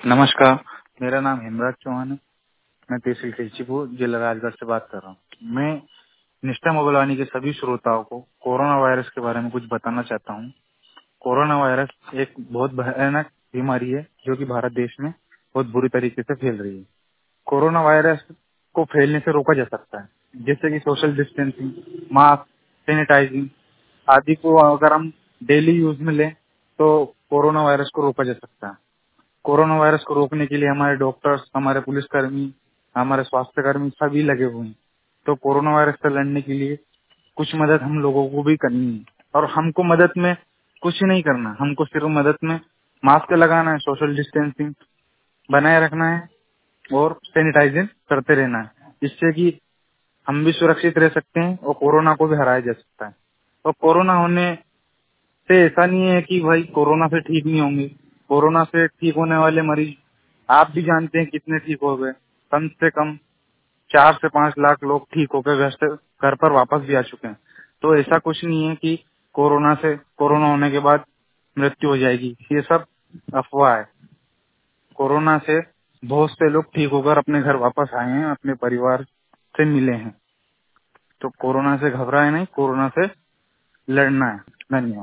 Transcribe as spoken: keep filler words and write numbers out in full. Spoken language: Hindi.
नमस्कार, मेरा नाम हेमराज चौहान है। मैं तहसील खिलचीपुर जिला राजगढ़ से बात कर रहा हूँ। मैं निष्ठा मोबाइल वाणी के सभी श्रोताओं को कोरोना वायरस के बारे में कुछ बताना चाहता हूँ। कोरोना वायरस एक बहुत भयानक बीमारी है जो कि भारत देश में बहुत बुरी तरीके से फैल रही है। कोरोना वायरस को फैलने से रोका जा सकता है, जैसे कि सोशल डिस्टेंसिंग, मास्क, सैनिटाइजिंग आदि को अगर हम डेली यूज में लें तो कोरोना वायरस को रोका जा सकता है। कोरोना वायरस को रोकने के लिए हमारे डॉक्टर्स, हमारे पुलिसकर्मी, हमारे स्वास्थ्य कर्मी सभी लगे हुए हैं। तो कोरोना वायरस से लड़ने के लिए कुछ मदद हम लोगों को भी करनी है और हमको मदद में कुछ नहीं करना, हमको सिर्फ मदद में मास्क लगाना है, सोशल डिस्टेंसिंग बनाए रखना है और सैनिटाइजिंग करते रहना है, जिससे कि हम भी सुरक्षित रह सकते हैं और कोरोना को भी हराया जा सकता है। और कोरोना होने से ऐसा नहीं है कि भाई कोरोना से ठीक नहीं होंगे। कोरोना से ठीक होने वाले मरीज आप भी जानते हैं कितने ठीक हो गए। कम से कम चार से पांच लाख लोग ठीक होकर घर से घर पर वापस भी आ चुके हैं। तो ऐसा कुछ नहीं है कि कोरोना से कोरोना होने के बाद मृत्यु हो जाएगी, ये सब अफवाह है। कोरोना से बहुत से लोग ठीक होकर अपने घर वापस आए हैं, अपने परिवार से मिले हैं। तो कोरोना से घबराए नहीं, कोरोना से लड़ना है। धन्यवाद।